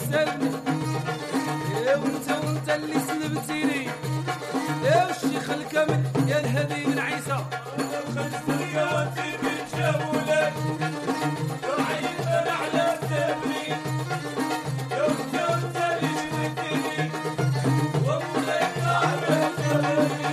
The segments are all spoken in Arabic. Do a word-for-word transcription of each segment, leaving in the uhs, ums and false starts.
سالني يا وانت وانت اللي سلبتيني يا والشيخ الكامل يا الهدي من عيسى خمس رياضي من جولك وعيد على سبري يا وانت وانت اللي جبتني ومولاك على سبري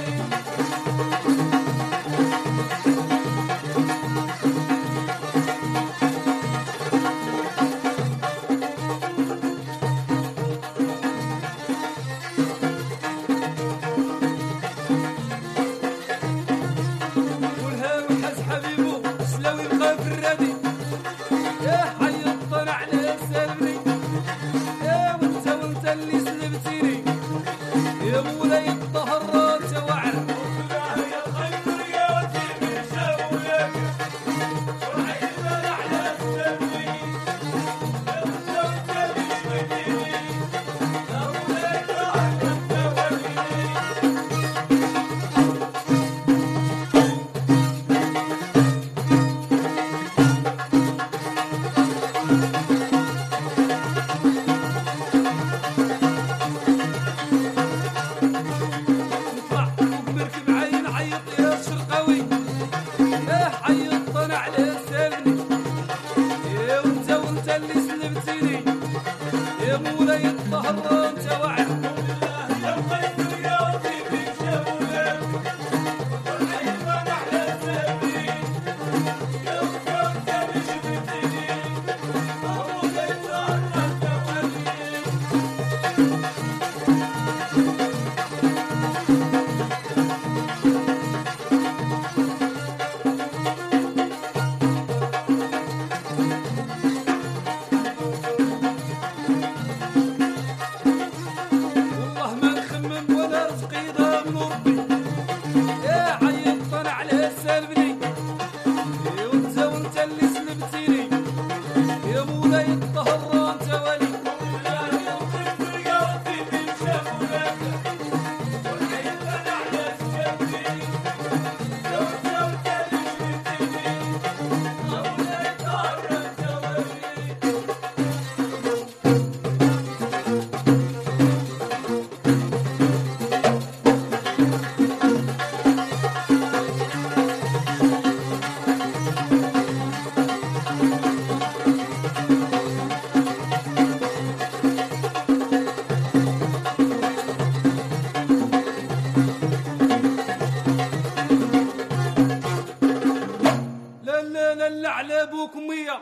على ابوك مية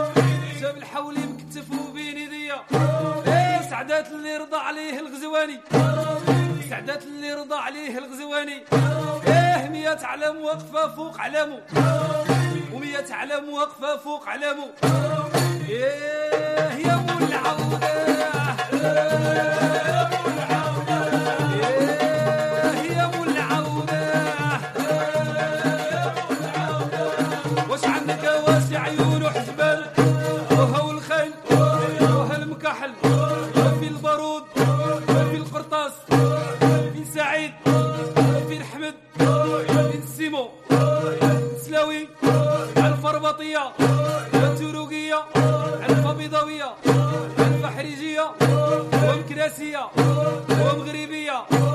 جاب الحولي مكتفو بين يديا ايه سعدات اللي رضى عليه الغزواني سعدات اللي رضى عليه الغزواني ايه مية علم واقفة فوق علامه ومية علم واقفة فوق علامه ايه يا ابو العودة التروقية الفبيضاوية البحريجية ومكراسية ومغربية